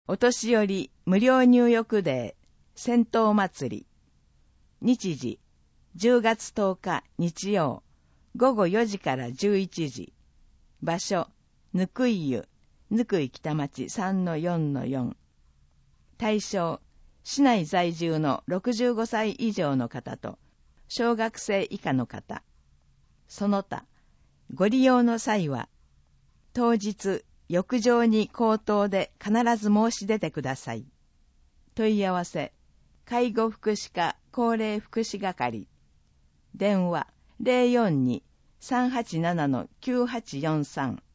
お年寄り無料入浴デー戦闘祭り。日時10月10日日曜午後4時から11時。場所ぬくい湯、ぬくい北町 3-4-4。対象市内在住の65歳以上の方と小学生以下の方。その他ご利用の際は当日浴場に口頭で必ず申し出てください。問い合わせ介護福祉課高齢福祉係。電話 042-387-9843